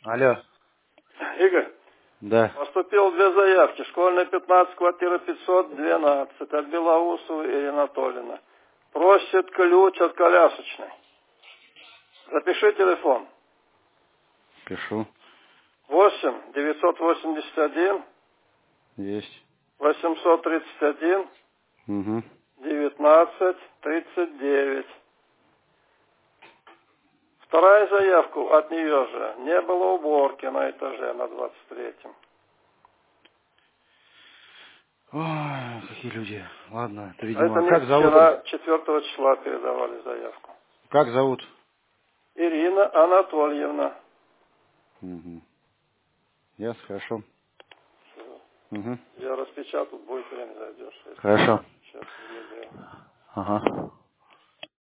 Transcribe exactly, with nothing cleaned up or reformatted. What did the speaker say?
Алло. Игорь, Да. поступило две заявки. Школьная пятнадцать, квартира пятьсот двенадцать от Белоусова и Анатолина. Просит ключ от колясочной. Запиши телефон. Пишу. восемь девятьсот восемьдесят один Есть. восемьсот тридцать один Угу. девятнадцать тридцать девять. Вторая заявка от нее же. Не было уборки на этаже на двадцать третьем. Ой, какие люди. Ладно, это, Это видимо, мне как зовут? вчера, четвертого числа, передавали заявку. Как зовут? Ирина Анатольевна. Угу. Ясно, хорошо. Угу. Я распечатал, будет время зайдешь. Если Хорошо. сейчас не сделал. Ага.